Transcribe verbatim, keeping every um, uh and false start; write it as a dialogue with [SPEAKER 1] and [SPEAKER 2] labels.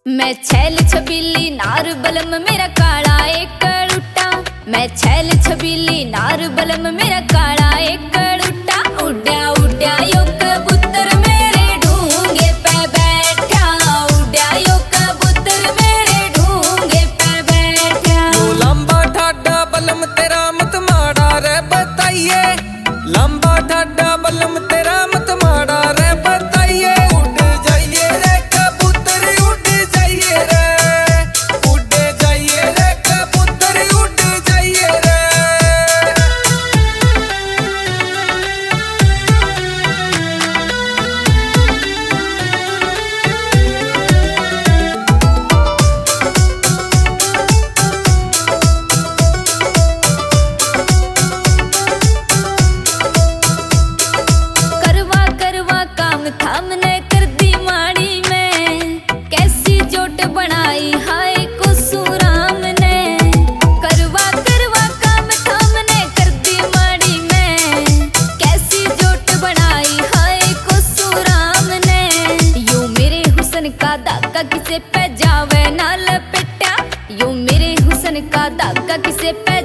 [SPEAKER 1] मैं छैल छबीली नार बलम मेरा काला एक लुट्टा। मैं छैल छबीली नार बलम मेरा काला एक लुट्टा। उड्या उड्या यो कबूतर मेरे ढूंगे पे बैठा। उड्या यो कबूतर मेरे ढूंगे पे बैठा।
[SPEAKER 2] यो लंबा ठाडा बलम तेरा मत माड़ा रे बताइए। लंबा ठाडा बलम तेरा मत माड़ा रे बताइए। उड़ जाइए रे कबूतर उड़ जाइए रे। उड़ जाइए रे कबूतर उड़ जाइए रे।
[SPEAKER 1] करवा करवा काम थामने कर दी माड़ी में। कैसी जोट बनाई हाय कुसुराम ने। करवा करवा काम थामने कर दी माड़ी में। कैसी जोट बनाई हाय कुसुराम ने। यूं मेरे हुस्न का धागा किसे पे जावे ना लपेटा। यूं मेरे हुस्न का धागा किसे पे